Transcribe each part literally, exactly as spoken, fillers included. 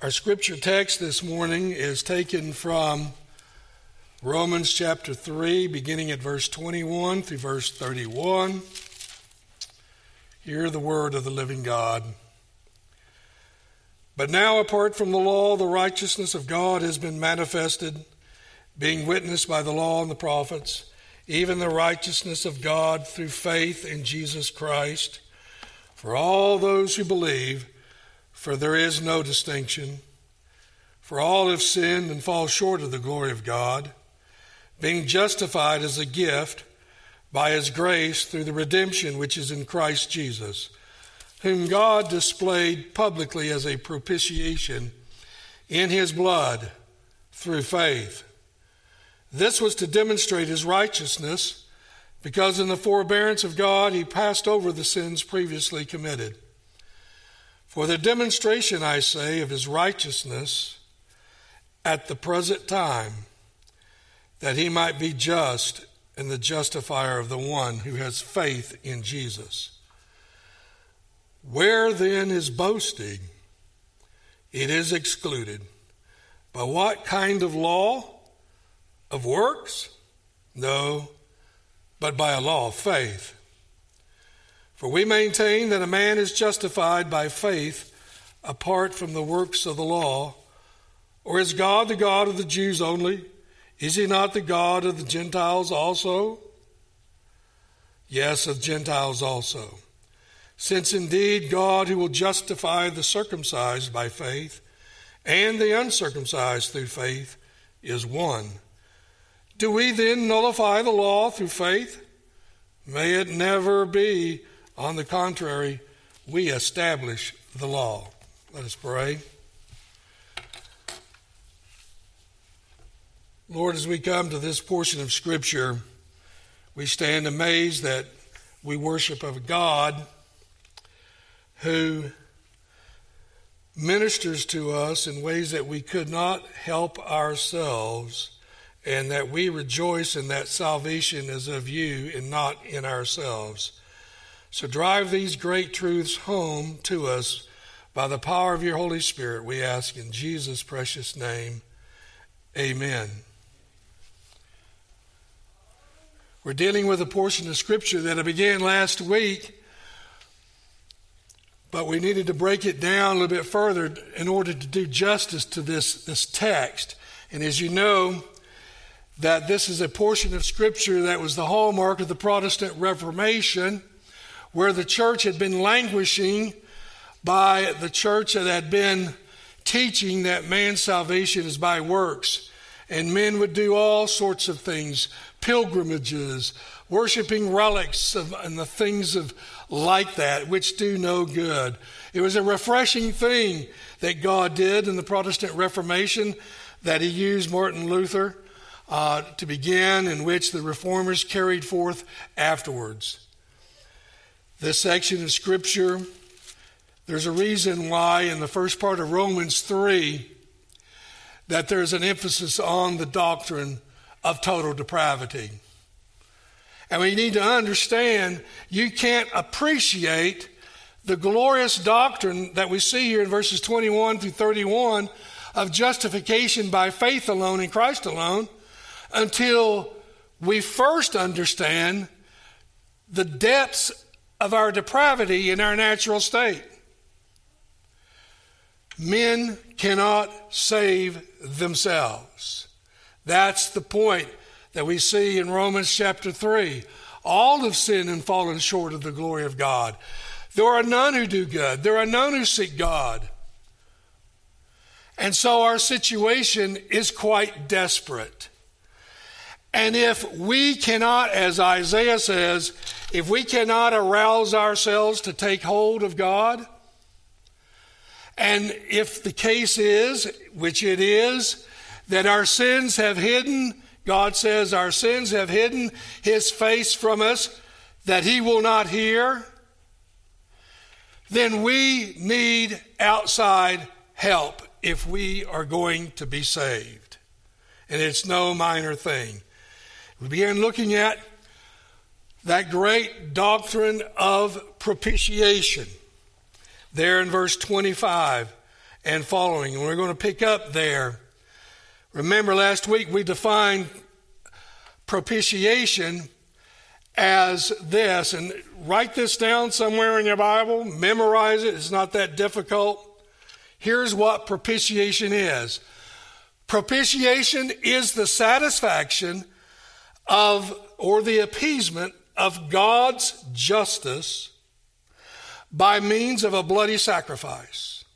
Our scripture text this morning is taken from Romans chapter three, beginning at verse twenty-one through verse thirty-one. Hear the word of the living God. But now, apart from the law, the righteousness of God has been manifested, being witnessed by the law and the prophets, even the righteousness of God through faith in Jesus Christ, for all those who believe. For there is no distinction. For all have sinned and fall short of the glory of God, being justified as a gift by his grace through the redemption which is in Christ Jesus, whom God displayed publicly as a propitiation in his blood through faith. This was to demonstrate his righteousness, because in the forbearance of God he passed over the sins previously committed. For the demonstration, I say, of his righteousness at the present time, that he might be just and the justifier of the one who has faith in Jesus. Where then is boasting? It is excluded. By what kind of law? Of works? No, but by a law of faith. For we maintain that a man is justified by faith apart from the works of the law. Or is God the God of the Jews only? Is he not the God of the Gentiles also? Yes, of Gentiles also. Since indeed God, who will justify the circumcised by faith and the uncircumcised through faith, is one. Do we then nullify the law through faith? May it never be. On the contrary, we establish the law. Let us pray. Lord, as we come to this portion of Scripture, we stand amazed that we worship a God who ministers to us in ways that we could not help ourselves, and that we rejoice in that salvation is of you and not in ourselves. So drive these great truths home to us by the power of your Holy Spirit, we ask in Jesus' precious name. Amen. We're dealing with a portion of Scripture that I began last week, but we needed to break it down a little bit further in order to do justice to this, this text. And as you know, that this is a portion of Scripture that was the hallmark of the Protestant Reformation, where the church had been languishing by the church that had been teaching that man's salvation is by works. And men would do all sorts of things, pilgrimages, worshiping relics of, and the things of like that, which do no good. It was a refreshing thing that God did in the Protestant Reformation, that he used Martin Luther uh, to begin, in which the reformers carried forth afterwards. This section of Scripture, there's a reason why in the first part of Romans three that there's an emphasis on the doctrine of total depravity. And we need to understand you can't appreciate the glorious doctrine that we see here in verses twenty-one through thirty-one of justification by faith alone in Christ alone until we first understand the depths of our depravity in our natural state. Men cannot save themselves. That's the point that we see in Romans chapter three. All have sinned and fallen short of the glory of God. There are none who do good. There are none who seek God. And so our situation is quite desperate. And if we cannot, as Isaiah says, if we cannot arouse ourselves to take hold of God, and if the case is, which it is, that our sins have hidden, God says our sins have hidden his face from us, that he will not hear, then we need outside help if we are going to be saved. And it's no minor thing. We began looking at that great doctrine of propitiation there in verse twenty-five. and following. And we're going to pick up there. Remember, last week we defined propitiation as this, and write this down somewhere in your Bible, memorize it, it's not that difficult. Here's what propitiation is. Propitiation is the satisfaction of, or the appeasement of God's justice by means of a bloody sacrifice.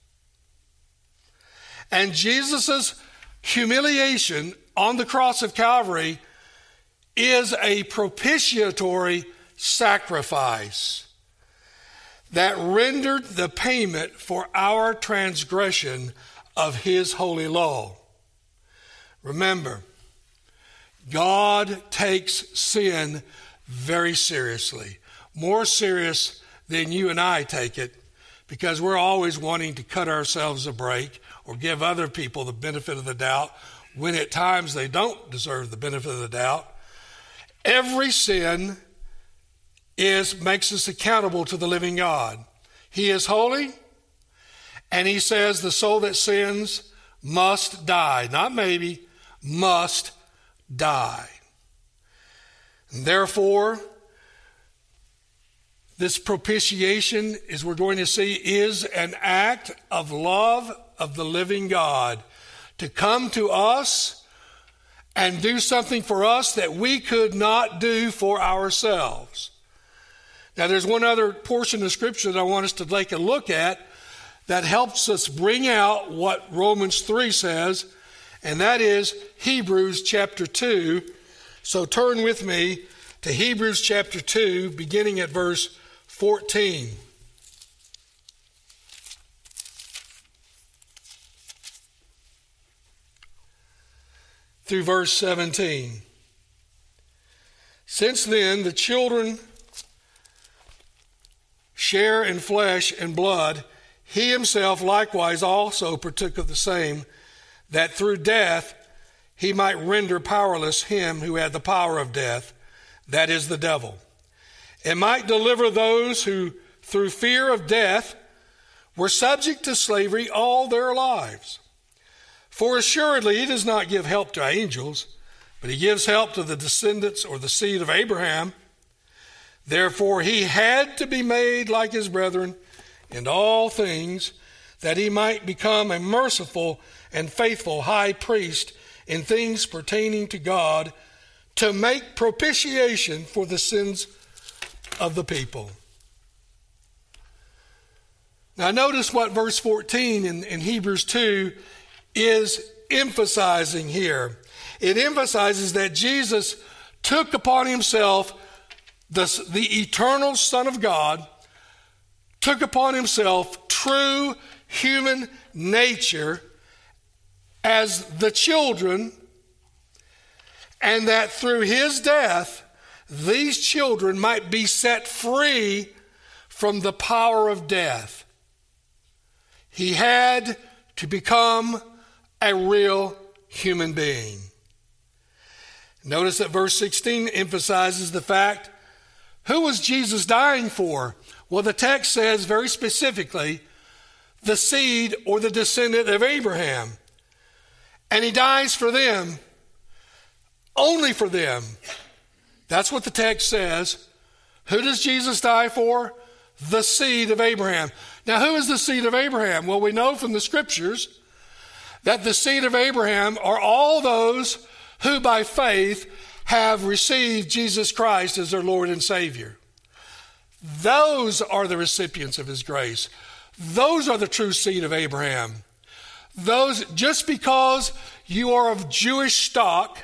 And Jesus' humiliation on the cross of Calvary is a propitiatory sacrifice that rendered the payment for our transgression of his holy law. Remember, God takes sin very seriously, more serious than you and I take it, because we're always wanting to cut ourselves a break or give other people the benefit of the doubt when at times they don't deserve the benefit of the doubt. Every sin is makes us accountable to the living God. He is holy, and he says the soul that sins must die. Not maybe, must die. And therefore, this propitiation, as we're going to see, is an act of love of the living God to come to us and do something for us that we could not do for ourselves. Now, there's one other portion of Scripture that I want us to take a look at that helps us bring out what Romans three says, and that is Hebrews chapter two. So turn with me to Hebrews chapter two, beginning at verse fourteen. Through verse seventeen. Since then, the children share in flesh and blood, he himself likewise also partook of the same, that through death he might render powerless him who had the power of death, that is the devil, and might deliver those who through fear of death were subject to slavery all their lives. For assuredly he does not give help to angels, but he gives help to the descendants or the seed of Abraham. Therefore he had to be made like his brethren in all things, that he might become a merciful and faithful high priest in things pertaining to God, to make propitiation for the sins of the people. Now notice what verse fourteen in, in Hebrews two is emphasizing here. It emphasizes that Jesus took upon himself, the, the eternal Son of God, took upon himself true human nature as the children, and that through his death, these children might be set free from the power of death. He had to become a real human being. Notice that verse sixteen emphasizes the fact, who was Jesus dying for? Well, the text says very specifically, the seed or the descendant of Abraham. And he dies for them, only for them. That's what the text says. Who does Jesus die for? The seed of Abraham. Now, who is the seed of Abraham? Well, we know from the Scriptures that the seed of Abraham are all those who by faith have received Jesus Christ as their Lord and Savior. Those are the recipients of his grace. Those are the true seed of Abraham. Those, just because you are of Jewish stock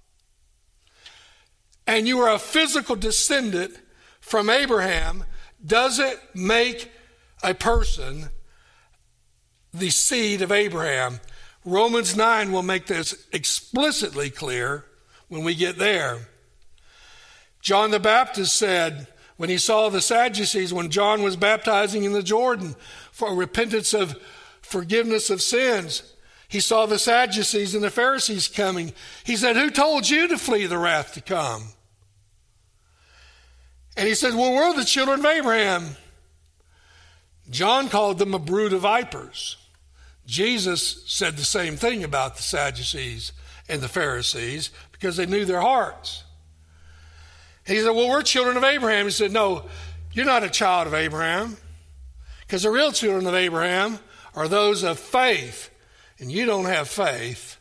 and you are a physical descendant from Abraham, doesn't make a person the seed of Abraham. Romans nine will make this explicitly clear when we get there. John the Baptist said, when he saw the Sadducees, when John was baptizing in the Jordan for repentance of forgiveness of sins, he saw the Sadducees and the Pharisees coming. He said, who told you to flee the wrath to come? And he said, well, we're the children of Abraham. John called them a brood of vipers. Jesus said the same thing about the Sadducees and the Pharisees because they knew their hearts. He said, well, we're children of Abraham. He said, no, you're not a child of Abraham, because the real children of Abraham are those of faith, and you don't have faith.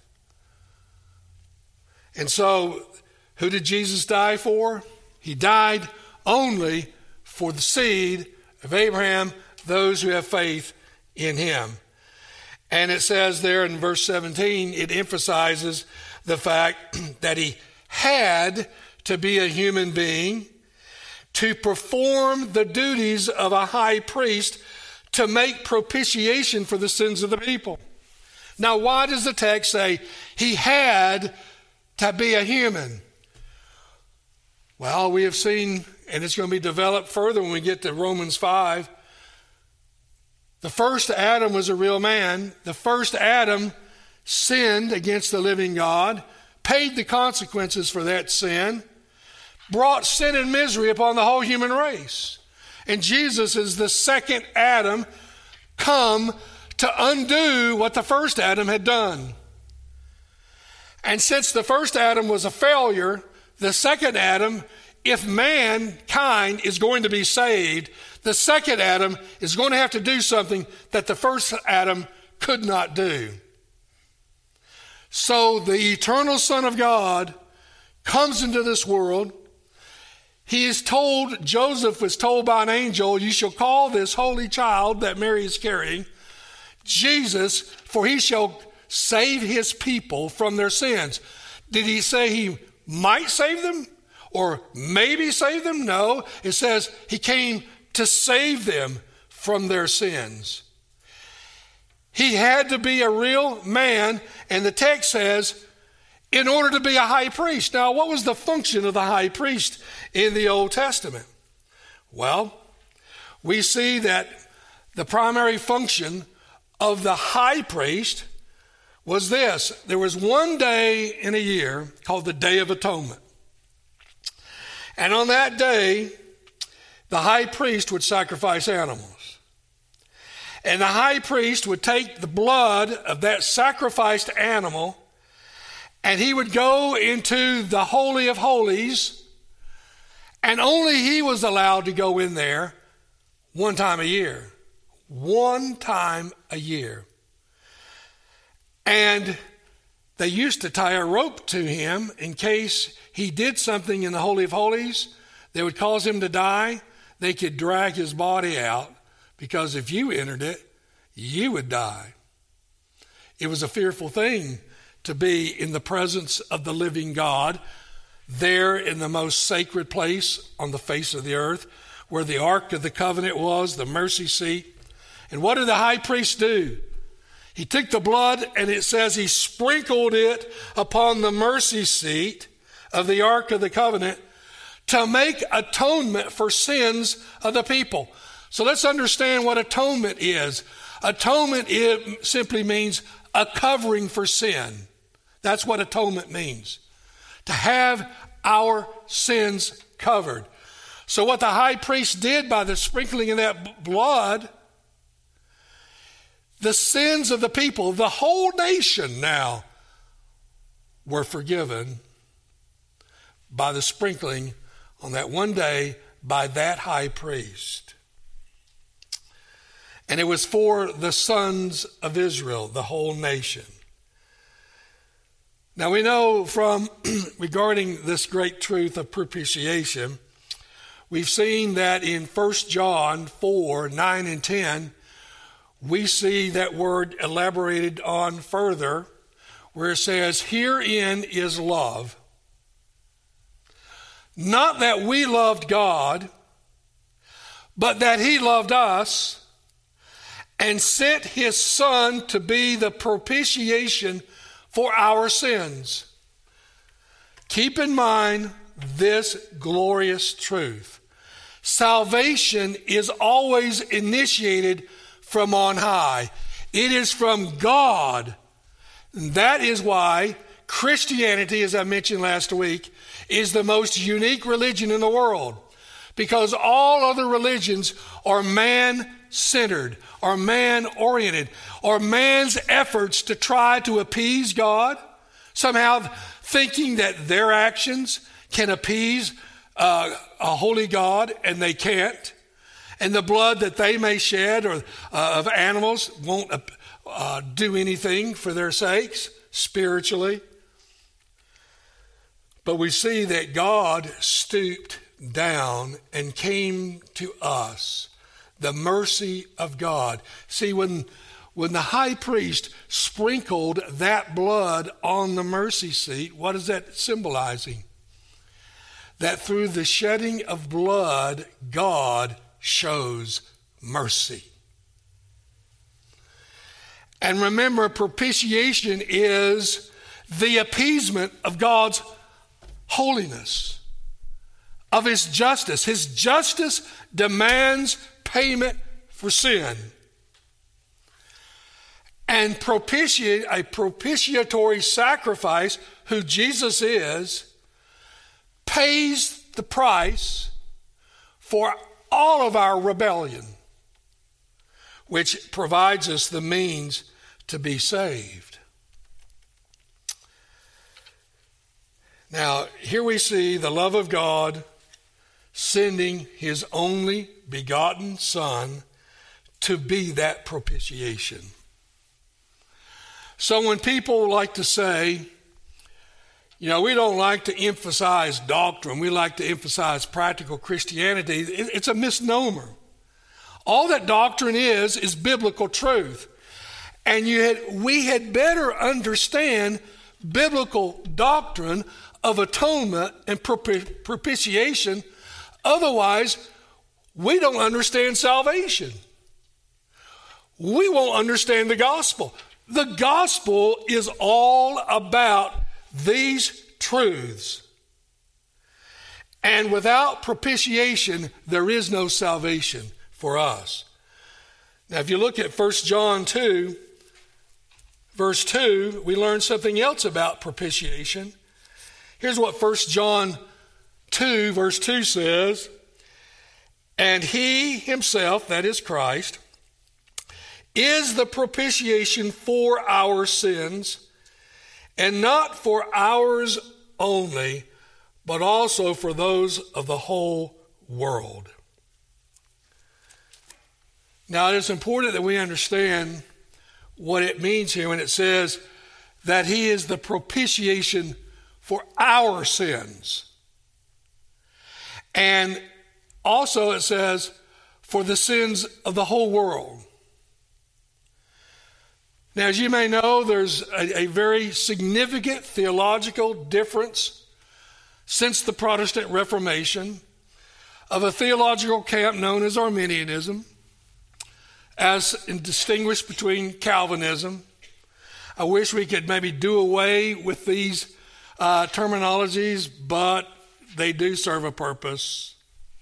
And so, who did Jesus die for? He died only for the seed of Abraham, those who have faith in him. And it says there in verse seventeen, it emphasizes the fact that he had to be a human being to perform the duties of a high priest to make propitiation for the sins of the people. Now, why does the text say he had to be a human? Well, we have seen, and it's going to be developed further when we get to Romans five, the first Adam was a real man. The first Adam sinned against the living God, paid the consequences for that sin, brought sin and misery upon the whole human race. And Jesus is the second Adam come to undo what the first Adam had done. And since the first Adam was a failure, the second Adam, if mankind is going to be saved, the second Adam is going to have to do something that the first Adam could not do. So the eternal Son of God comes into this world. He is told, Joseph was told by an angel, you shall call this holy child that Mary is carrying Jesus, for he shall save his people from their sins. Did he say he might save them or maybe save them? No, it says he came to save them from their sins. He had to be a real man, and the text says, in order to be a high priest. Now, what was the function of the high priest in the Old Testament? Well, we see that the primary function of the high priest was this. There was one day in a year called the Day of Atonement. And on that day, the high priest would sacrifice animals. And the high priest would take the blood of that sacrificed animal, and he would go into the Holy of Holies, and only he was allowed to go in there one time a year. One time a year. And they used to tie a rope to him in case he did something in the Holy of Holies that would cause him to die. They could drag his body out, because if you entered it, you would die. It was a fearful thing to be in the presence of the living God, there in the most sacred place on the face of the earth, where the Ark of the Covenant was, the mercy seat. And what did the high priest do? He took the blood, and it says he sprinkled it upon the mercy seat of the Ark of the Covenant to make atonement for sins of the people. So let's understand what atonement is. Atonement it simply means a covering for sin. That's what atonement means. To have our sins covered. So what the high priest did by the sprinkling of that blood, the sins of the people, the whole nation now, were forgiven by the sprinkling on that one day by that high priest. And it was for the sons of Israel, the whole nation. Now we know from regarding this great truth of propitiation, we've seen that in First John four, nine and ten, we see that word elaborated on further, where it says, herein is love. Not that we loved God, but that he loved us and sent his Son to be the propitiation for our sins. Keep in mind this glorious truth. Salvation is always initiated from on high. It is from God. And that is why Christianity, as I mentioned last week, is the most unique religion in the world. because all other religions are man-centered, are man-oriented, are man's efforts to try to appease God, somehow thinking that their actions can appease uh, a holy God, and they can't. And the blood that they may shed or uh, of animals won't uh, do anything for their sakes spiritually. But we see that God stooped down and came to us, the mercy of God. See, when, when the high priest sprinkled that blood on the mercy seat, what is that symbolizing? That through the shedding of blood, God shows mercy. And remember, propitiation is the appeasement of God's holiness, of his justice. His justice demands payment for sin. And propitiate, a propitiatory sacrifice, who Jesus is, pays the price for all of our rebellion, which provides us the means to be saved. Now, here we see the love of God sending his only begotten Son to be that propitiation. So when people like to say, you know, we don't like to emphasize doctrine, we like to emphasize practical Christianity, it's a misnomer. All that doctrine is, is biblical truth. And you had, we had better understand biblical doctrine of atonement and propitiation. Otherwise, we don't understand salvation. We won't understand the gospel. The gospel is all about these truths. And without propitiation, there is no salvation for us. Now, if you look at First John two, verse two, we learn something else about propitiation. Here's what First John two, verse two says, "And he himself," that is Christ, "is the propitiation for our sins, and not for ours only, but also for those of the whole world." Now, it is important that we understand what it means here when it says that he is the propitiation for our sins. And also it says for the sins of the whole world. Now, as you may know, there's a, a very significant theological difference since the Protestant Reformation of a theological camp known as Arminianism, as distinguished between Calvinism. I wish we could maybe do away with these uh, terminologies, but they do serve a purpose.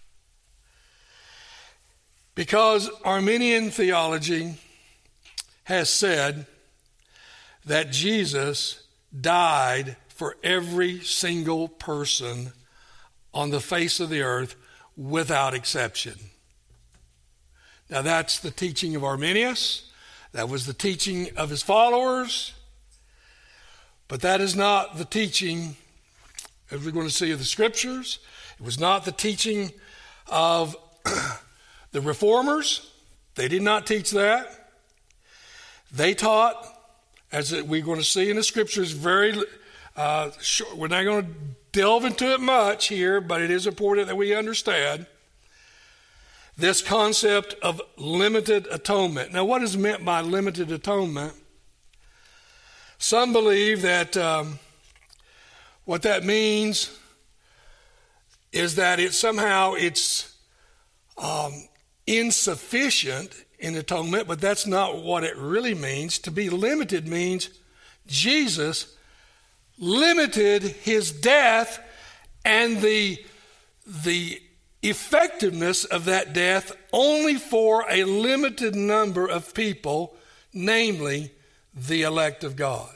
Because Arminian theology has said that Jesus died for every single person on the face of the earth without exception. Now, that's the teaching of Arminius. That was the teaching of his followers. But that is not the teaching, as we're going to see, of the Scriptures. It was not the teaching of the Reformers. They did not teach that. They taught, as we're going to see in the Scriptures, very uh, short. We're not going to delve into it much here, but it is important that we understand this concept of limited atonement. Now, what is meant by limited atonement? Some believe that um, what that means is that it somehow it's um, insufficient in atonement, but that's not what it really means. To be limited means Jesus limited his death and the the effectiveness of that death only for a limited number of people, namely the elect of God.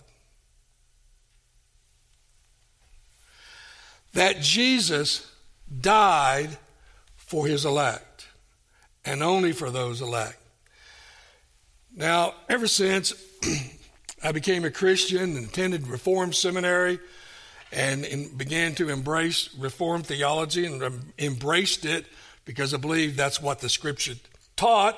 That Jesus died for his elect, and only for those elect. Now, ever since I became a Christian and attended Reformed Seminary and in, began to embrace Reformed theology and um, embraced it because I believe that's what the Scripture taught,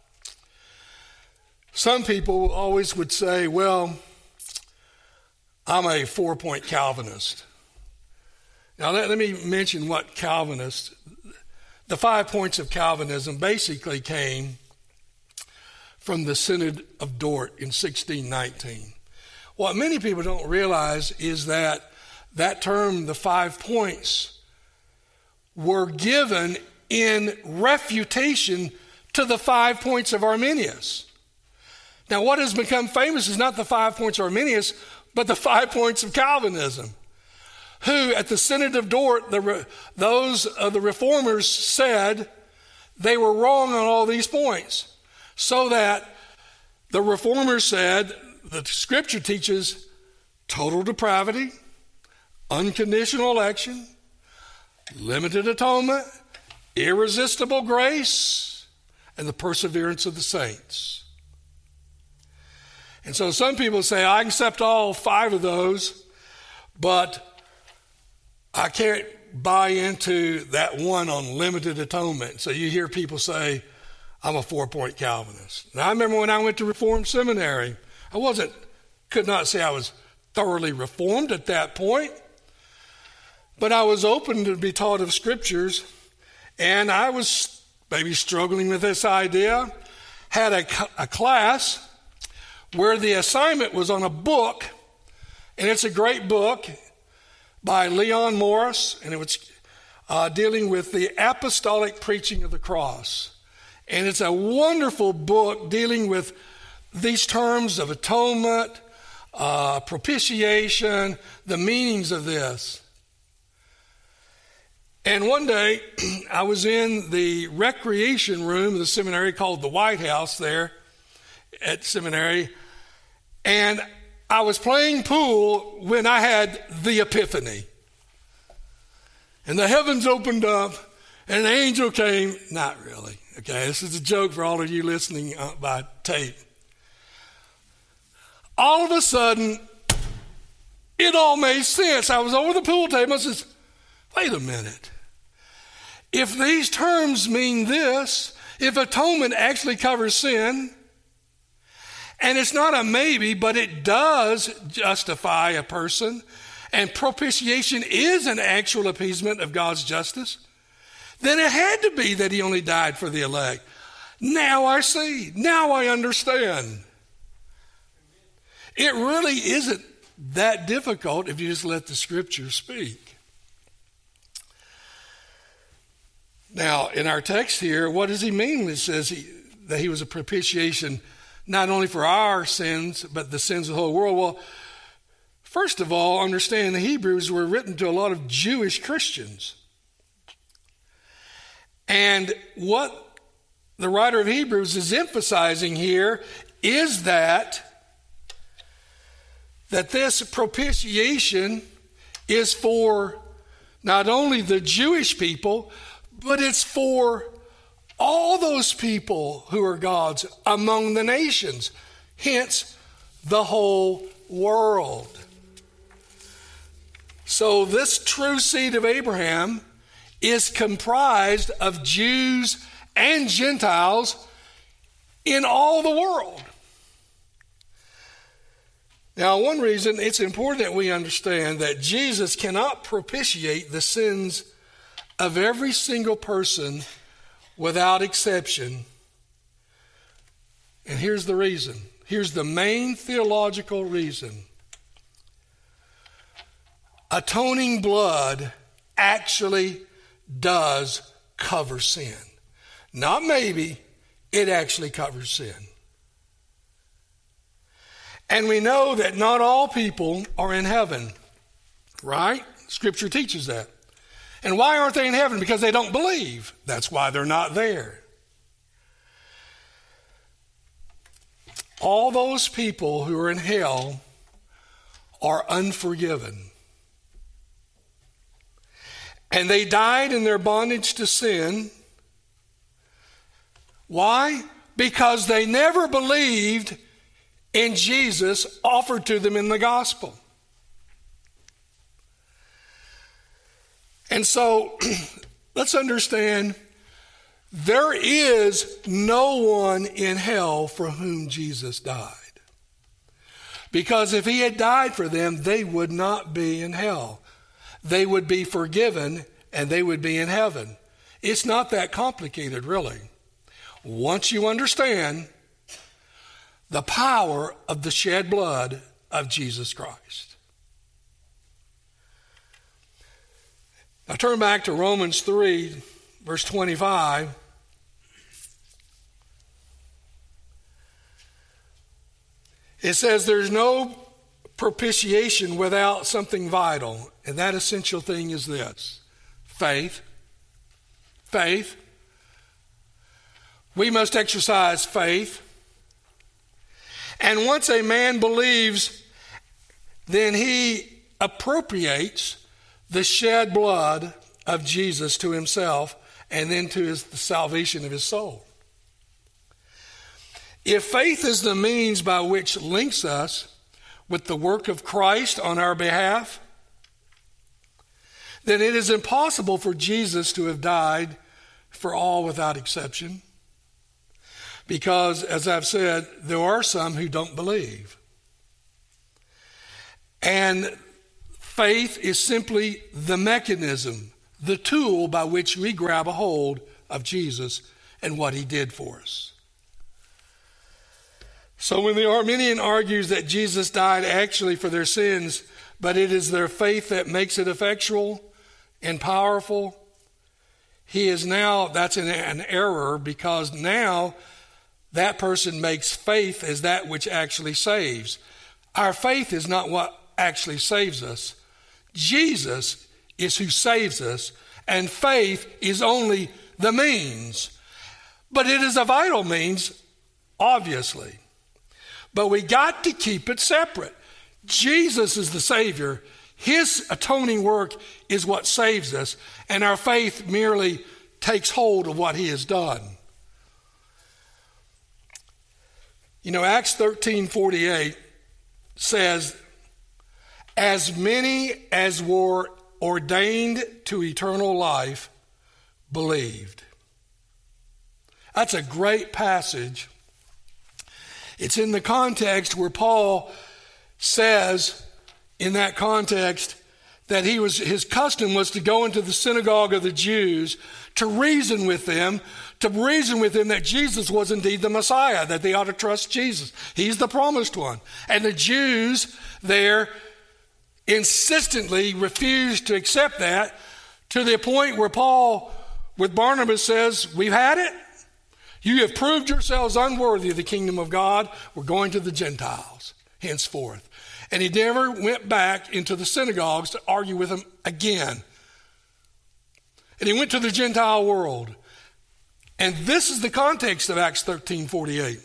some people always would say, well, I'm a four-point Calvinist. Now, let, let me mention what Calvinist, the five points of Calvinism basically came from the Synod of Dort in sixteen nineteen. What many people don't realize is that that term, the five points, were given in refutation to the five points of Arminius. Now, what has become famous is not the five points of Arminius, but the five points of Calvinism, who at the Synod of Dort, the, those of the reformers said they were wrong on all these points. So that the reformers said the Scripture teaches total depravity, unconditional election, limited atonement, irresistible grace, and the perseverance of the saints. And so some people say, I accept all five of those, but I can't buy into that one on limited atonement. So you hear people say, I'm a four-point Calvinist. Now, I remember when I went to Reformed Seminary, I wasn't, could not say I was thoroughly Reformed at that point, but I was open to be taught of Scriptures, and I was maybe struggling with this idea, had a, a class where the assignment was on a book, and it's a great book by Leon Morris, and it was uh, dealing with the apostolic preaching of the cross. And it's a wonderful book dealing with these terms of atonement, uh, propitiation, the meanings of this. And one day, I was in the recreation room of the seminary called the White House there at seminary, and I was playing pool when I had the epiphany. And the heavens opened up, and an angel came. Not really. Okay, this is a joke for all of you listening by tape. All of a sudden, it all made sense. I was over the pool table and says, wait a minute. If these terms mean this, if atonement actually covers sin, and it's not a maybe, but it does justify a person, and propitiation is an actual appeasement of God's justice, then it had to be that he only died for the elect. Now I see. Now I understand. It really isn't that difficult if you just let the Scripture speak. Now, in our text here, what does he mean when it says he, that he was a propitiation not only for our sins, but the sins of the whole world? Well, first of all, understand the Hebrews were written to a lot of Jewish Christians. And what the writer of Hebrews is emphasizing here is that, that this propitiation is for not only the Jewish people, but it's for all those people who are God's among the nations, hence the whole world. So this true seed of Abraham is comprised of Jews and Gentiles in all the world. Now, one reason it's important that we understand that Jesus cannot propitiate the sins of every single person without exception. And here's the reason. Here's the main theological reason. Atoning blood actually does cover sin. Not maybe, it actually covers sin. And we know that not all people are in heaven, right? Scripture teaches that. And why aren't they in heaven? Because they don't believe. That's why they're not there. All those people who are in hell are unforgiven. And they died in their bondage to sin, Why? Because they never believed in Jesus offered to them in the gospel. And so let's understand, there is no one in hell for whom Jesus died. Because if he had died for them, they would not be in hell. They would be forgiven and they would be in heaven. It's not that complicated, really. Once you understand the power of the shed blood of Jesus Christ. Now turn back to Romans three, verse twenty-five. It says there's no propitiation without something vital. And that essential thing is this: faith. Faith. We must exercise faith. And once a man believes, then he appropriates the shed blood of Jesus to himself and then to his, the salvation of his soul. If faith is the means by which links us with the work of Christ on our behalf, then it is impossible for Jesus to have died for all without exception. Because, as I've said, there are some who don't believe. And faith is simply the mechanism, the tool by which we grab a hold of Jesus and what he did for us. So when the Arminian argues that Jesus died actually for their sins, but it is their faith that makes it effectual and powerful, he is now, that's an, an error, because now that person makes faith as that which actually saves. Our faith is not what actually saves us. Jesus is who saves us, and faith is only the means. But it is a vital means, obviously. But we got to keep it separate. Jesus is the Savior. His atoning work is what saves us, and our faith merely takes hold of what he has done. You know, Acts thirteen forty-eight says, as many as were ordained to eternal life believed. That's a great passage. It's in the context where Paul says, in that context, that he was his custom was to go into the synagogue of the Jews to reason with them, to reason with them that Jesus was indeed the Messiah, that they ought to trust Jesus. He's the promised one. And the Jews there insistently refused to accept that, to the point where Paul with Barnabas says, we've had it. You have proved yourselves unworthy of the kingdom of God. We're going to the Gentiles henceforth. And he never went back into the synagogues to argue with them again. And he went to the Gentile world. And this is the context of Acts thirteen forty-eight.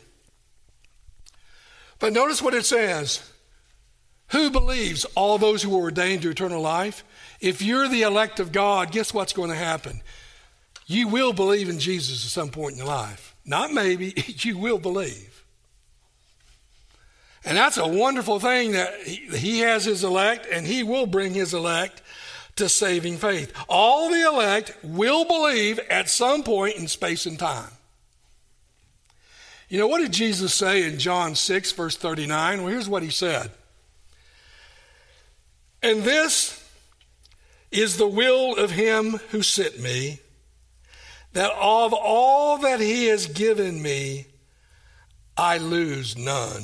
But notice what it says. Who believes? All those who are ordained to eternal life. If you're the elect of God, guess what's going to happen? You will believe in Jesus at some point in your life. Not maybe, you will believe. And that's a wonderful thing, that he has his elect, and he will bring his elect to saving faith. All the elect will believe at some point in space and time. You know, what did Jesus say in John six, verse thirty-nine? Well, here's what he said. And this is the will of him who sent me, that of all that he has given me, I lose none.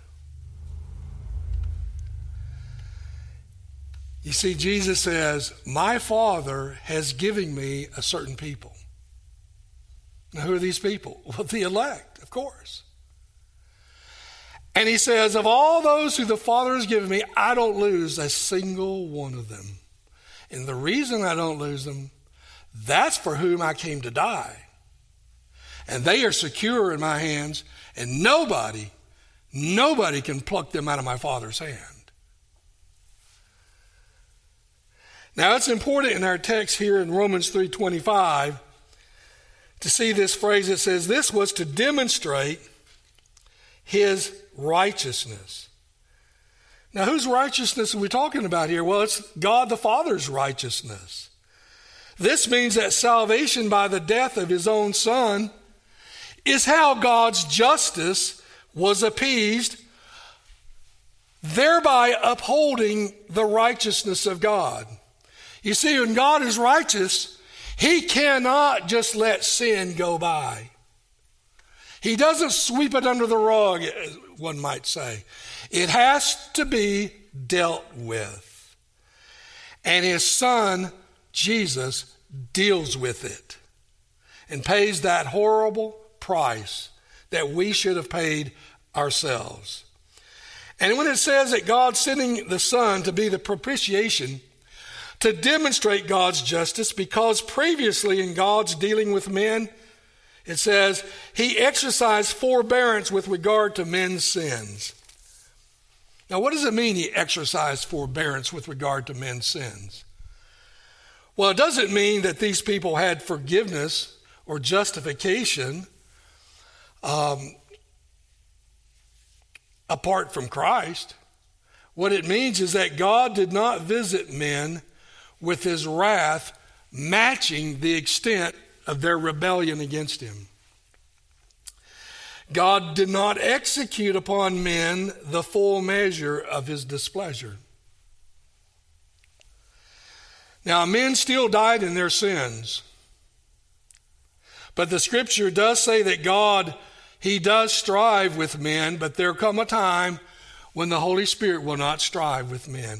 You see, Jesus says, my Father has given me a certain people. Now, who are these people? Well, the elect, of course. And he says, of all those who the Father has given me, I don't lose a single one of them. And the reason I don't lose them, that's for whom I came to die. And they are secure in my hands, and nobody, nobody can pluck them out of my Father's hand. Now, it's important in our text here in Romans three twenty-five to see this phrase that says this was to demonstrate his righteousness. Now, whose righteousness are we talking about here? Well, it's God the Father's righteousness. This means that salvation by the death of his own Son is how God's justice was appeased, thereby upholding the righteousness of God. You see, when God is righteous, he cannot just let sin go by. He doesn't sweep it under the rug, one might say. It has to be dealt with. And his Son, Jesus, deals with it and pays that horrible price that we should have paid ourselves. And when it says that God's sending the Son to be the propitiation, to demonstrate God's justice, because previously in God's dealing with men, it says he exercised forbearance with regard to men's sins. Now, what does it mean he exercised forbearance with regard to men's sins? Well, it doesn't mean that these people had forgiveness or justification um, apart from Christ. What it means is that God did not visit men with his wrath matching the extent of their rebellion against him. God did not execute upon men the full measure of his displeasure. Now, men still died in their sins. But the scripture does say that God, he does strive with men, but there come a time when the Holy Spirit will not strive with men.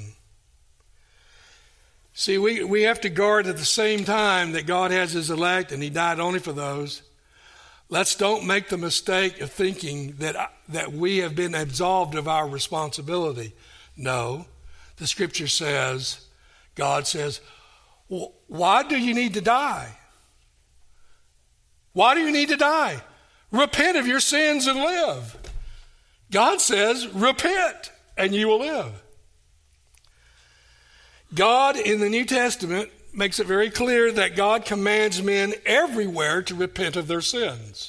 See, we, we have to guard at the same time that God has his elect and he died only for those. Let's don't make the mistake of thinking that, that we have been absolved of our responsibility. No, the scripture says, God says, well, why do you need to die? Why do you need to die? Repent of your sins and live. God says, repent and you will live. God in the New Testament makes it very clear that God commands men everywhere to repent of their sins.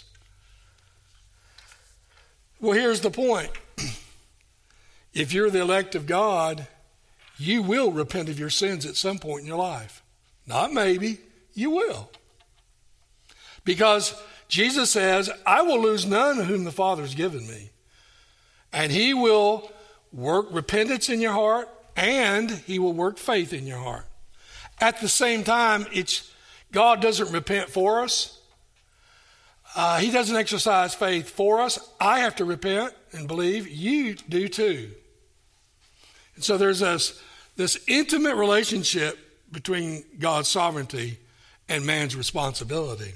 Well, here's the point. If you're the elect of God, you will repent of your sins at some point in your life. Not maybe, you will. Because Jesus says, I will lose none whom the Father has given me. And he will work repentance in your heart, and he will work faith in your heart. At the same time, it's God doesn't repent for us. Uh, he doesn't exercise faith for us. I have to repent and believe. You do too. And so there's this, this intimate relationship between God's sovereignty and man's responsibility.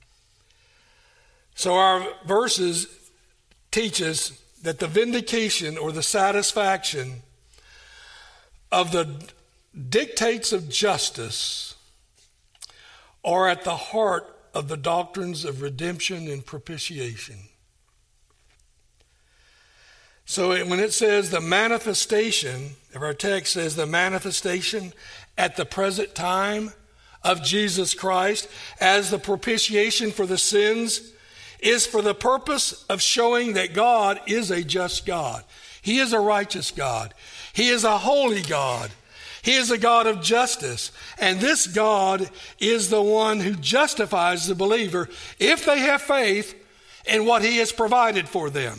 So our verses teach us that the vindication or the satisfaction of the dictates of justice are at the heart of the doctrines of redemption and propitiation. So when it says the manifestation, if our text says the manifestation at the present time of Jesus Christ as the propitiation for the sins, is for the purpose of showing that God is a just God. He is a righteous God. He is a holy God. He is a God of justice. And this God is the one who justifies the believer if they have faith in what he has provided for them.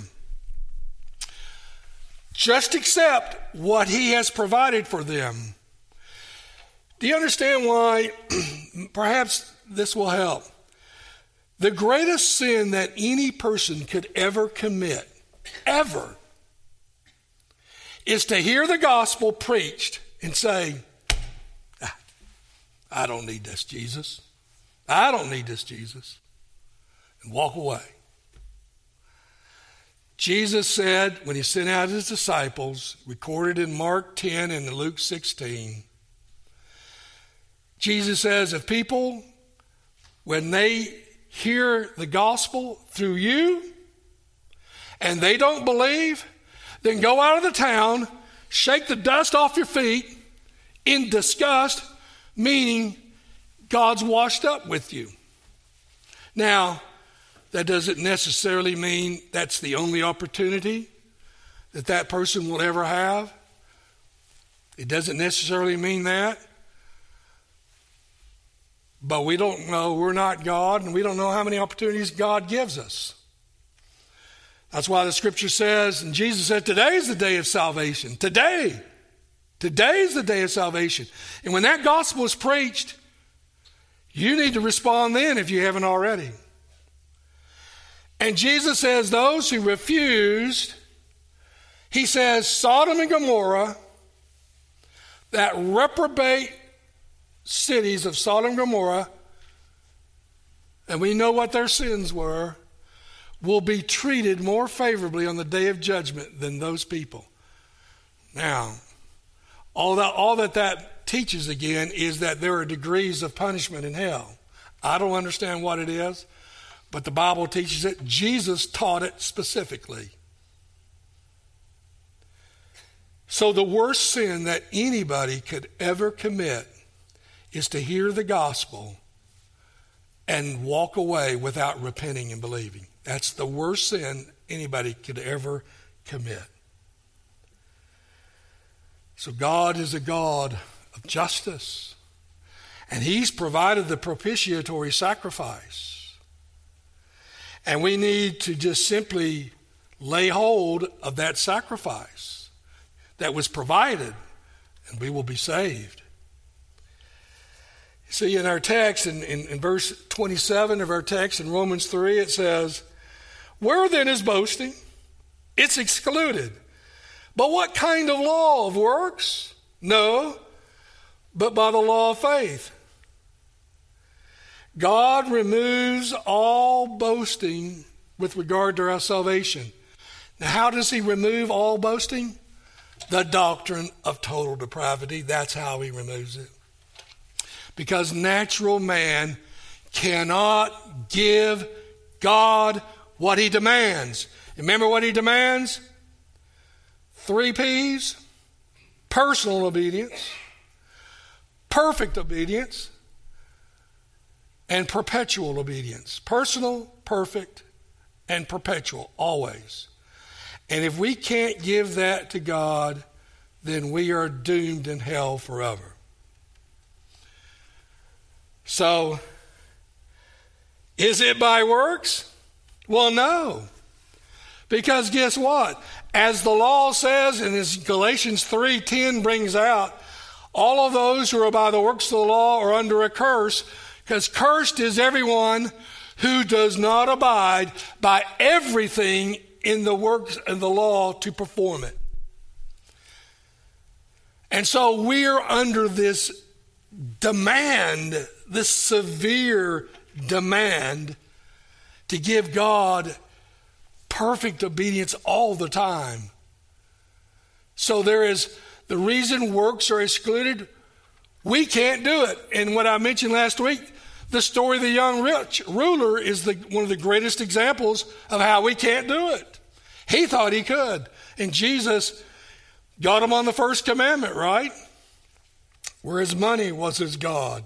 Just accept what he has provided for them. Do you understand why? Perhaps this will help. The greatest sin that any person could ever commit, ever, is to hear the gospel preached and say, ah, I don't need this Jesus. I don't need this Jesus. And walk away. Jesus said when he sent out his disciples, recorded in Mark ten and Luke sixteen, Jesus says, if people, when they hear the gospel through you and they don't believe, then go out of the town, shake the dust off your feet in disgust, meaning God's washed up with you. Now, that doesn't necessarily mean that's the only opportunity that that person will ever have. It doesn't necessarily mean that. But we don't know, we're not God, and we don't know how many opportunities God gives us. That's why the scripture says, and Jesus said, today is the day of salvation. Today. Today is the day of salvation. And when that gospel is preached, you need to respond then if you haven't already. And Jesus says those who refused, he says Sodom and Gomorrah, that reprobate cities of Sodom and Gomorrah, and we know what their sins were, will be treated more favorably on the day of judgment than those people. Now, all that, all that that teaches again is that there are degrees of punishment in hell. I don't understand what it is, but the Bible teaches it. Jesus taught it specifically. So the worst sin that anybody could ever commit is to hear the gospel and walk away without repenting and believing. That's the worst sin anybody could ever commit. So God is a God of justice, and he's provided the propitiatory sacrifice. And we need to just simply lay hold of that sacrifice that was provided, and we will be saved. See, in our text, in, in, in verse twenty-seven of our text in Romans three, it says, where then is boasting? It's excluded. But what kind of law of works? No, but by the law of faith. God removes all boasting with regard to our salvation. Now, how does he remove all boasting? The doctrine of total depravity. That's how he removes it. Because natural man cannot give God what he demands. Remember what he demands? Three P's. Personal obedience, perfect obedience, and perpetual obedience. Personal, perfect, and perpetual, always. And if we can't give that to God, then we are doomed in hell forever. So, is it by works? Well, no. Because guess what? As the law says, and as Galatians three ten brings out, all of those who are by the works of the law are under a curse, because cursed is everyone who does not abide by everything in the works of the law to perform it. And so we are under this demand, this severe demand to give God perfect obedience all the time. So there is, the reason works are excluded, we can't do it. And what I mentioned last week, the story of the young rich ruler is the, one of the greatest examples of how we can't do it. He thought he could. And Jesus got him on the first commandment, right? Where his money was his God.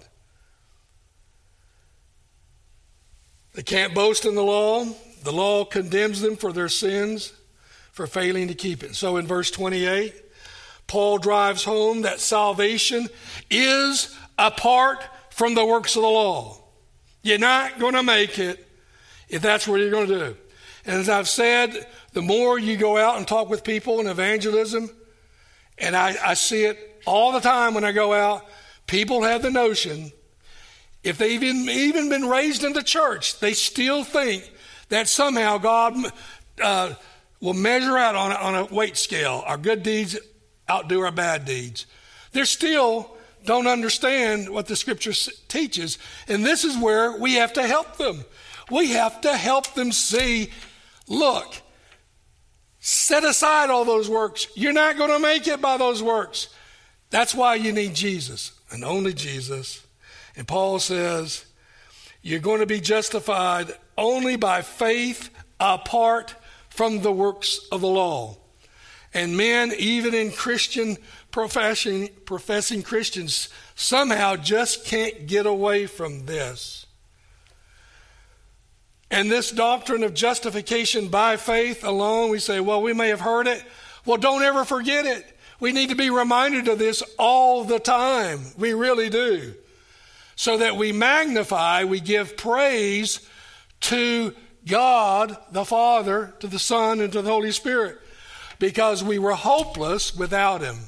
They can't boast in the law. The law condemns them for their sins, for failing to keep it. So in verse twenty-eight, Paul drives home that salvation is apart from the works of the law. You're not going to make it if that's what you're going to do. And as I've said, the more you go out and talk with people in evangelism, and I, I see it all the time when I go out, people have the notion, if they've even, even been raised in the church, they still think that somehow God uh, will measure out on a, on a weight scale. Our good deeds outdo our bad deeds. They still don't understand what the scripture teaches. And this is where we have to help them. We have to help them see, look, set aside all those works. You're not going to make it by those works. That's why you need Jesus, and only Jesus. And Paul says, you're going to be justified only by faith apart from the works of the law. And men, even in Christian professing, professing Christians, somehow just can't get away from this. And this doctrine of justification by faith alone, we say, well, we may have heard it. Well, don't ever forget it. We need to be reminded of this all the time. We really do. So that we magnify, we give praise to God the Father, to the Son, and to the Holy Spirit, because we were hopeless without him.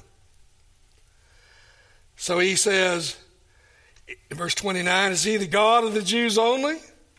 So he says, in verse twenty-nine, is he the God of the Jews only?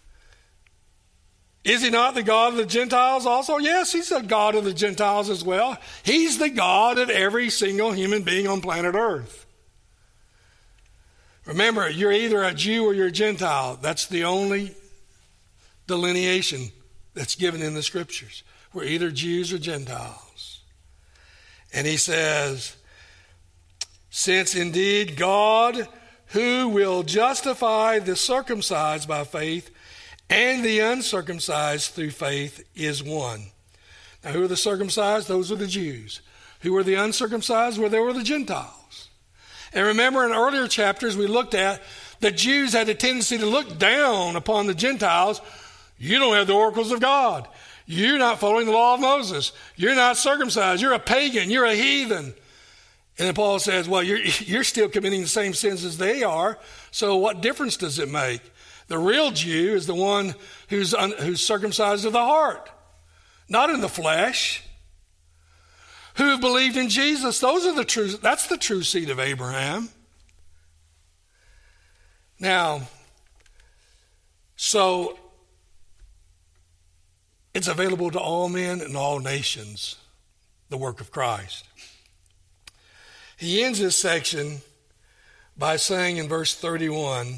Is he not the God of the Gentiles also? Yes, he's the God of the Gentiles as well. He's the God of every single human being on planet Earth. Remember, you're either a Jew or you're a Gentile. That's the only delineation that's given in the Scriptures. We're either Jews or Gentiles. And he says, since indeed God, who will justify the circumcised by faith and the uncircumcised through faith, is one. Now, who are the circumcised? Those are the Jews. Who are the uncircumcised? Well, they were the Gentiles. And remember, in earlier chapters we looked at, the Jews had a tendency to look down upon the Gentiles. You don't have the oracles of God. You're not following the law of Moses. You're not circumcised. You're a pagan. You're a heathen. And then Paul says, well, you're, you're still committing the same sins as they are, so what difference does it make? The real Jew is the one who's, un, who's circumcised of the heart, not in the flesh. Who have believed in Jesus, those are the true, that's the true seed of Abraham. Now, so it's available to all men and all nations, the work of Christ. He ends this section by saying in verse thirty-one,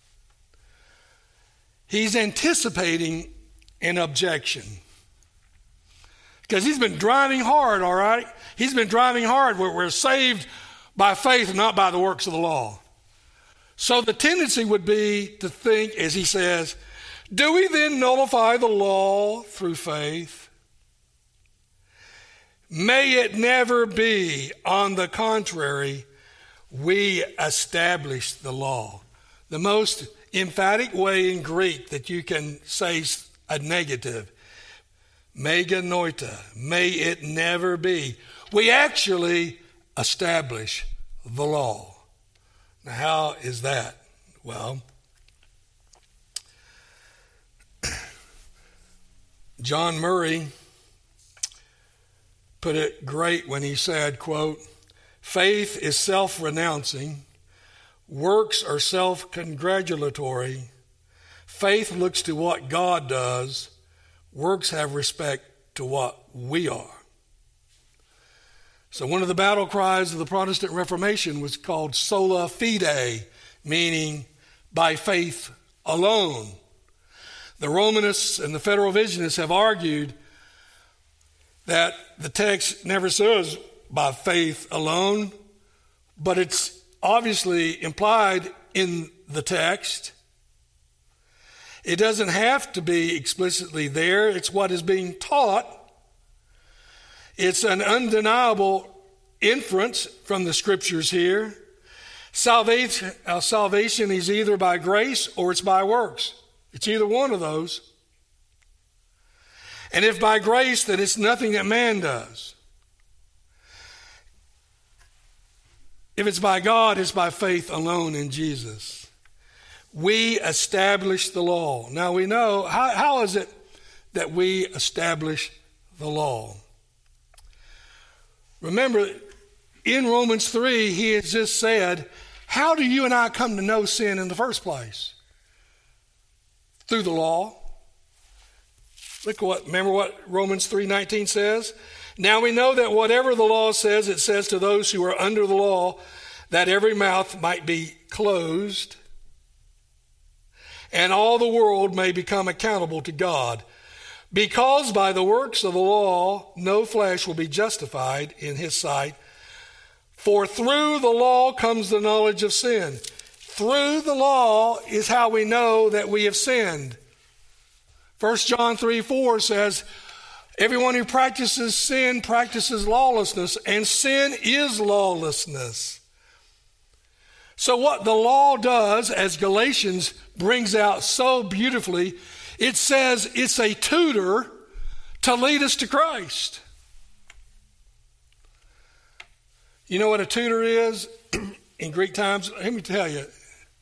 he's anticipating an objection. Because he's been driving hard, all right? He's been driving hard. We're, we're saved by faith and not by the works of the law. So the tendency would be to think, as he says, do we then nullify the law through faith? May it never be. On the contrary, we establish the law. The most emphatic way in Greek that you can say a negative, mega noita, may it never be. We actually establish the law. Now, how is that? Well, John Murray put it great when he said, quote, faith is self-renouncing, works are self-congratulatory, faith looks to what God does, works have respect to what we are. So one of the battle cries of the Protestant Reformation was called sola fide, meaning by faith alone. The Romanists and the Federal Visionists have argued that the text never says by faith alone, but it's obviously implied in the text. It doesn't have to be explicitly there. It's what is being taught. It's an undeniable inference from the Scriptures here. Salvation, uh, salvation is either by grace or it's by works. It's either one of those. And if by grace, then it's nothing that man does. If it's by God, it's by faith alone in Jesus. We establish the law. Now we know, how, how is it that we establish the law? Remember, in Romans three, he has just said, how do you and I come to know sin in the first place? Through the law. Look what, remember what Romans three nineteen says? Now we know that whatever the law says, it says to those who are under the law, that every mouth might be closed, and all the world may become accountable to God. Because by the works of the law, no flesh will be justified in his sight. For through the law comes the knowledge of sin. Through the law is how we know that we have sinned. First John three four says, everyone who practices sin practices lawlessness, and sin is lawlessness. So what the law does, as Galatians brings out so beautifully, It says it's a tutor to lead us to Christ. You know what a tutor is in Greek times? Let me tell you.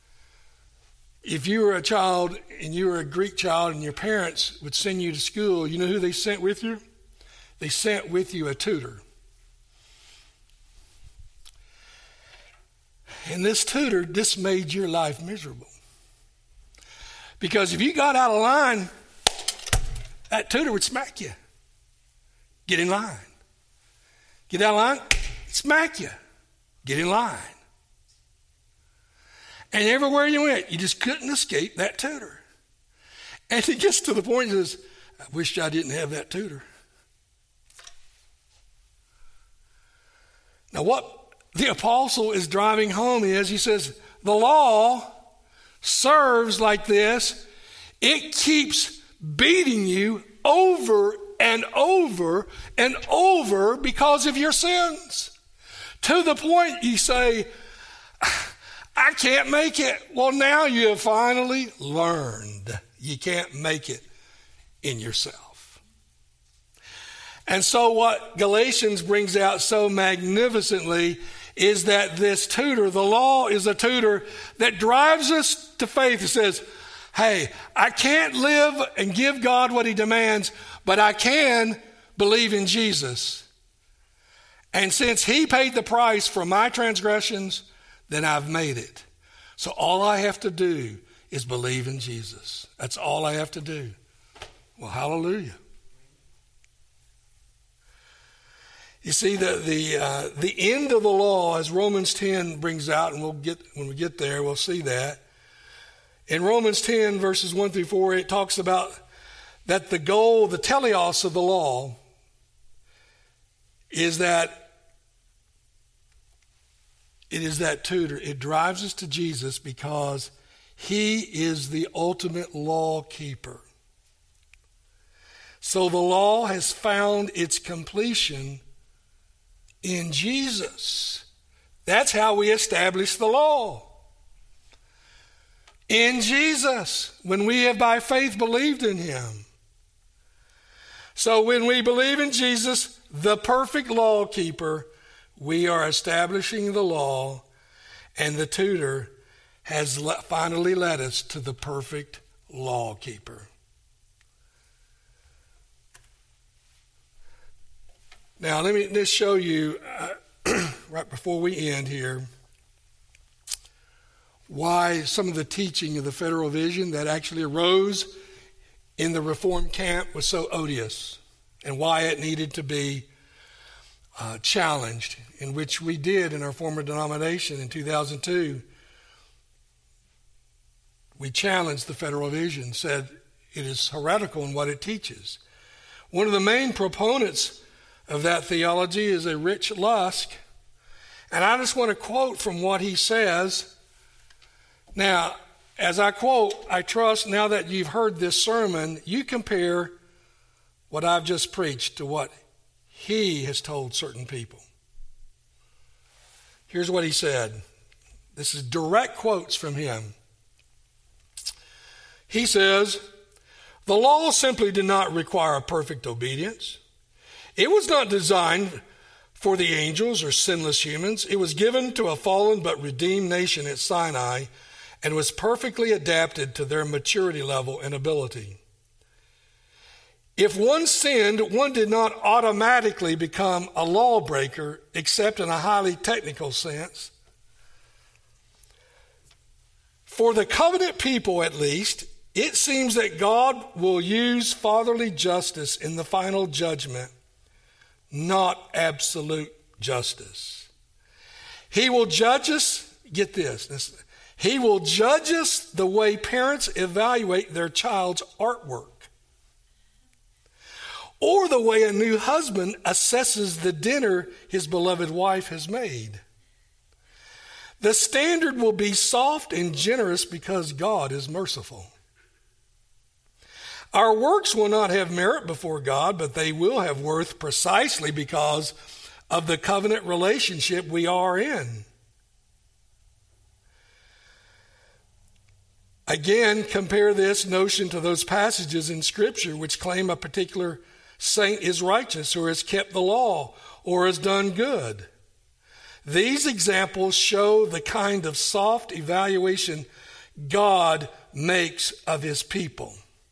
If you were a child and you were a Greek child and your parents would send you to school, you know who they sent with you? They sent with you a tutor. And this tutor just made your life miserable. Because if you got out of line, that tutor would smack you. Get in line. Get out of line, smack you. Get in line. And everywhere you went, you just couldn't escape that tutor. And it gets to the point that says, I wish I didn't have that tutor. Now what the apostle is driving home is, he says, the law serves like this. It keeps beating you over and over and over because of your sins. To the point you say, I can't make it. Well, now you have finally learned you can't make it in yourself. And so what Galatians brings out so magnificently is that this tutor, the law is a tutor that drives us to faith. It says, hey, I can't live and give God what he demands, but I can believe in Jesus. And since he paid the price for my transgressions, then I've made it. So all I have to do is believe in Jesus. That's all I have to do. Well, hallelujah. You see, the the uh, the end of the law, as Romans ten brings out, and we'll get when we get there, we'll see that. In Romans ten, verses one through four, it talks about that the goal, the teleos of the law, is that it is that tutor. It drives us to Jesus because he is the ultimate law keeper. So the law has found its completion in Jesus. That's how we establish the law. In Jesus, when we have by faith believed in him. So when we believe in Jesus, the perfect law keeper, we are establishing the law, and the tutor has le- finally led us to the perfect law keeper. Now, let me just show you, uh, right before we end here, why some of the teaching of the Federal Vision that actually arose in the Reformed camp was so odious, and why it needed to be uh, challenged, in which we did in our former denomination in two thousand two. We challenged the Federal Vision, said it is heretical in what it teaches. One of the main proponents of that theology is a Rich Lusk, and I just want to quote from what he says. Now, as I quote, I trust now that you've heard this sermon, you compare what I've just preached to what he has told certain people. Here's what he said. This is direct quotes from him. He says, the law simply did not require perfect obedience. It was not designed for the angels or sinless humans. It was given to a fallen but redeemed nation at Sinai and was perfectly adapted to their maturity level and ability. If one sinned, one did not automatically become a lawbreaker, except in a highly technical sense. For the covenant people, at least, it seems that God will use fatherly justice in the final judgment, not absolute justice. He will judge us, get this, this, he will judge us the way parents evaluate their child's artwork, or the way a new husband assesses the dinner his beloved wife has made. The standard will be soft and generous because God is merciful. Our works will not have merit before God, but they will have worth precisely because of the covenant relationship we are in. Again, compare this notion to those passages in Scripture which claim a particular saint is righteous or has kept the law or has done good. These examples show the kind of soft evaluation God makes of his people.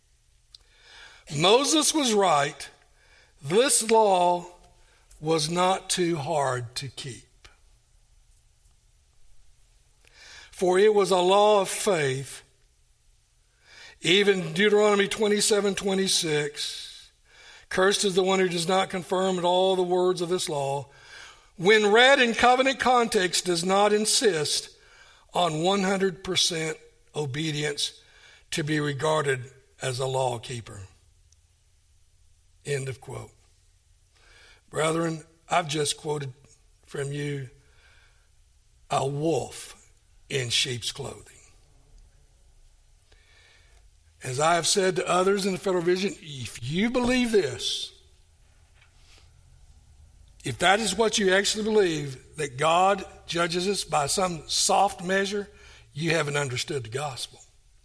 Moses was right. This law was not too hard to keep. For it was a law of faith. Even Deuteronomy twenty-seven twenty-six, cursed is the one who does not confirm at all the words of this law, when read in covenant context, does not insist on one hundred percent obedience to be regarded as a law keeper. End of quote. Brethren, I've just quoted from you a wolf in sheep's clothing. As I have said to others in the Federal Vision, if you believe this, if that is what you actually believe, that God judges us by some soft measure, you haven't understood the gospel.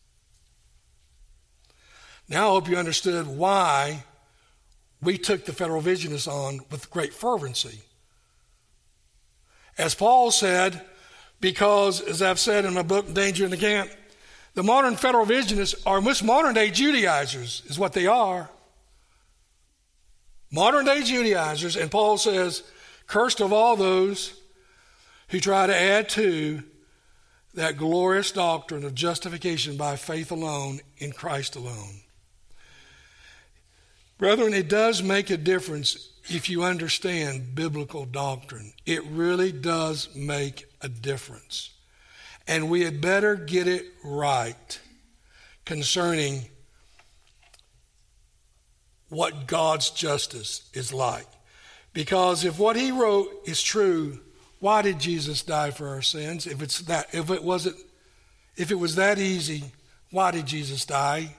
Now I hope you understood why we took the Federal Visionists on with great fervency. As Paul said, because, as I've said in my book, Danger in the Camp, the modern Federal Visionists are most modern-day Judaizers, is what they are. Modern-day Judaizers, and Paul says, cursed of all those who try to add to that glorious doctrine of justification by faith alone, in Christ alone. Brethren, it does make a difference if you understand biblical doctrine. It really does make a difference. And we had better get it right concerning what God's justice is like. Because if what he wrote is true, why did Jesus die for our sins? If it's that, if it wasn't, if it was that easy, why did Jesus die?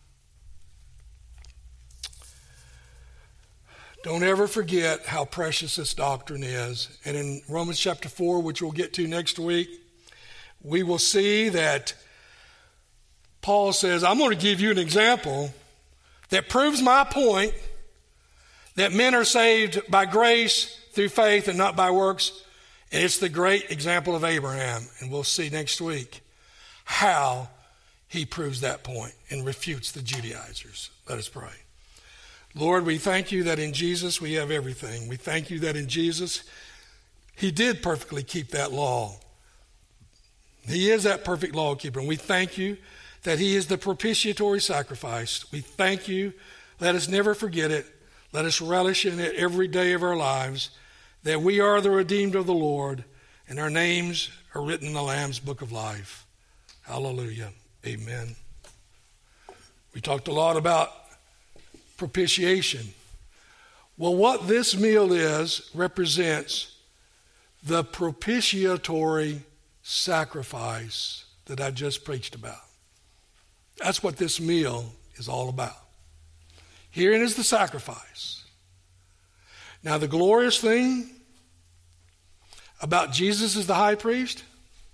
Don't ever forget how precious this doctrine is. And in Romans chapter four, which we'll get to next week, we will see that Paul says, I'm going to give you an example that proves my point that men are saved by grace through faith and not by works. And it's the great example of Abraham. And we'll see next week how he proves that point and refutes the Judaizers. Let us pray. Lord, we thank you that in Jesus we have everything. We thank you that in Jesus he did perfectly keep that law. He is that perfect law keeper. And we thank you that he is the propitiatory sacrifice. We thank you. Let us never forget it. Let us relish in it every day of our lives, that we are the redeemed of the Lord, and our names are written in the Lamb's book of life. Hallelujah. Amen. We talked a lot about propitiation. Well, what this meal is represents the propitiatory sacrifice that I just preached about. That's what this meal is all about. Herein is the sacrifice. Now, the glorious thing about Jesus as the high priest,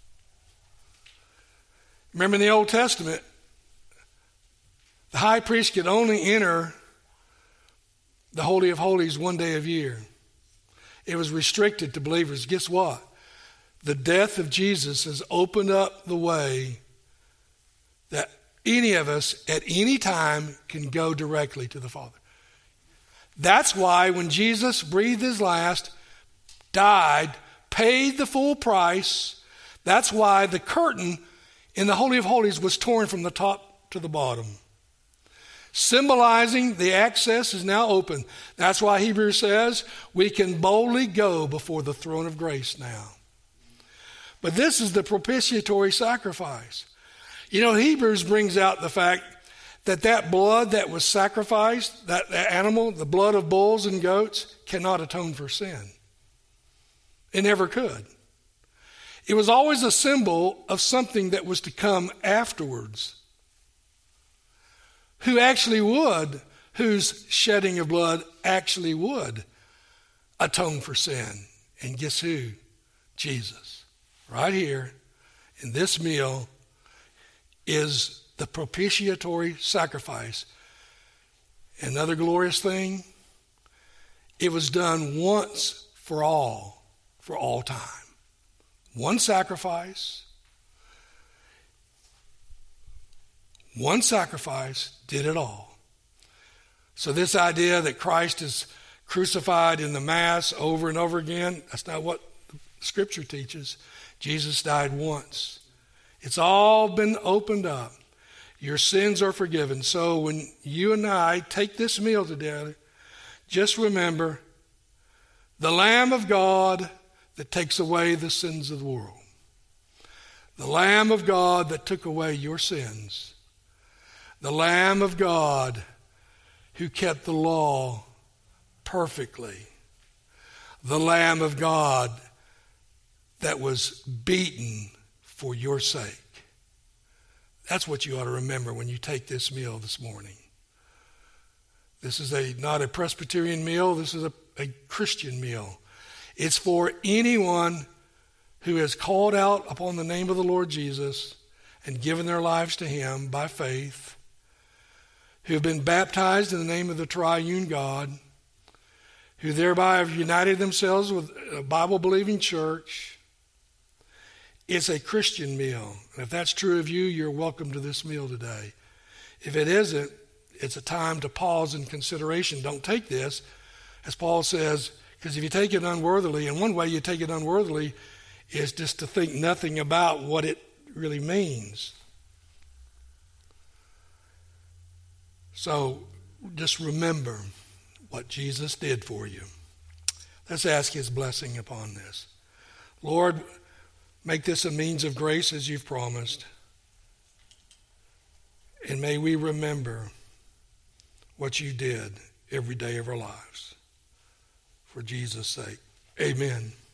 remember in the Old Testament, the high priest could only enter the Holy of Holies one day of year. It was restricted to believers. Guess what? The death of Jesus has opened up the way that any of us at any time can go directly to the Father. That's why when Jesus breathed his last, died, paid the full price, that's why the curtain in the Holy of Holies was torn from the top to the bottom, symbolizing the access is now open. That's why Hebrews says we can boldly go before the throne of grace now. But this is the propitiatory sacrifice. You know, Hebrews brings out the fact that that blood that was sacrificed, that, that animal, the blood of bulls and goats, cannot atone for sin. It never could. It was always a symbol of something that was to come afterwards. Who actually would, whose shedding of blood actually would atone for sin. And guess who? Jesus. Right here in this meal is the propitiatory sacrifice. Another glorious thing, it was done once for all, for all time. One sacrifice, one sacrifice did it all. So this idea that Christ is crucified in the Mass over and over again, that's not what Scripture teaches. Jesus died once. It's all been opened up. Your sins are forgiven. So when you and I take this meal together, just remember the Lamb of God that takes away the sins of the world. The Lamb of God that took away your sins. The Lamb of God who kept the law perfectly. The Lamb of God that was beaten for your sake. That's what you ought to remember when you take this meal this morning. This is a not a Presbyterian meal. This is a, a Christian meal. It's for anyone who has called out upon the name of the Lord Jesus and given their lives to him by faith, who have been baptized in the name of the triune God, who thereby have united themselves with a Bible-believing church. It's a Christian meal. And if that's true of you, you're welcome to this meal today. If it isn't, it's a time to pause in consideration. Don't take this, as Paul says, because if you take it unworthily, and one way you take it unworthily is just to think nothing about what it really means. So just remember what Jesus did for you. Let's ask his blessing upon this. Lord, make this a means of grace as you've promised. And may we remember what you did every day of our lives. For Jesus' sake, amen.